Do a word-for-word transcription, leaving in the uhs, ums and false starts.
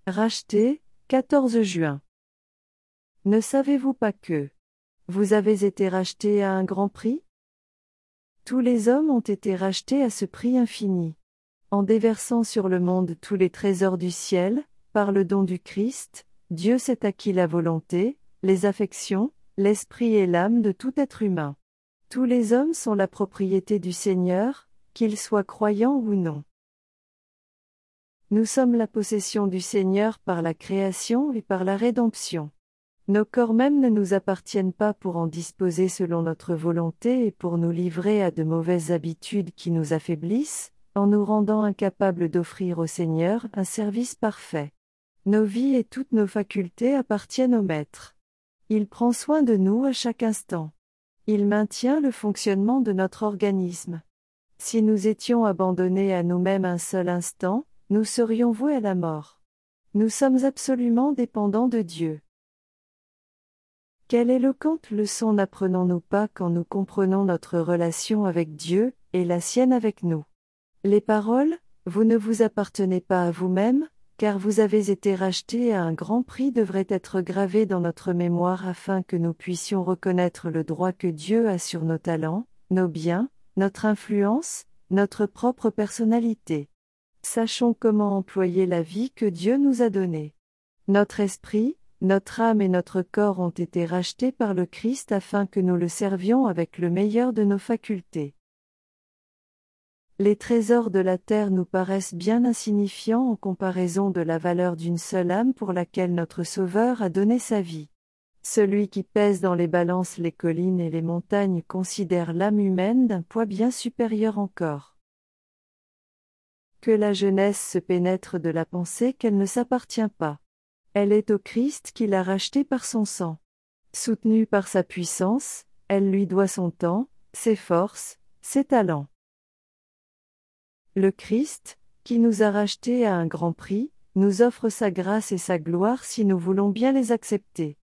Racheté, quatorze juin. Ne savez-vous pas que vous avez été rachetés à un grand prix? Tous les hommes ont été rachetés à ce prix infini. En déversant sur le monde tous les trésors du ciel, par le don du Christ, Dieu s'est acquis la volonté, les affections, l'esprit et l'âme de tout être humain. Tous les hommes sont la propriété du Seigneur, qu'ils soient croyants ou non. Nous sommes la possession du Seigneur par la création et par la rédemption. Nos corps même ne nous appartiennent pas pour en disposer selon notre volonté et pour nous livrer à de mauvaises habitudes qui nous affaiblissent, en nous rendant incapables d'offrir au Seigneur un service parfait. Nos vies et toutes nos facultés appartiennent au Maître. Il prend soin de nous à chaque instant. Il maintient le fonctionnement de notre organisme. Si nous étions abandonnés à nous-mêmes un seul instant, nous serions voués à la mort. Nous sommes absolument dépendants de Dieu. Quelle éloquente leçon n'apprenons-nous pas quand nous comprenons notre relation avec Dieu, et la sienne avec nous? Les paroles « Vous ne vous appartenez pas à vous-même, car vous avez été rachetés à un grand prix » devraient être gravées dans notre mémoire afin que nous puissions reconnaître le droit que Dieu a sur nos talents, nos biens, notre influence, notre propre personnalité. Sachons comment employer la vie que Dieu nous a donnée. Notre esprit, notre âme et notre corps ont été rachetés par le Christ afin que nous le servions avec le meilleur de nos facultés. Les trésors de la terre nous paraissent bien insignifiants en comparaison de la valeur d'une seule âme pour laquelle notre Sauveur a donné sa vie. Celui qui pèse dans les balances les collines et les montagnes considère l'âme humaine d'un poids bien supérieur encore. Que la jeunesse se pénètre de la pensée qu'elle ne s'appartient pas. Elle est au Christ qui l'a rachetée par son sang. Soutenue par sa puissance, elle lui doit son temps, ses forces, ses talents. Le Christ, qui nous a rachetés à un grand prix, nous offre sa grâce et sa gloire si nous voulons bien les accepter.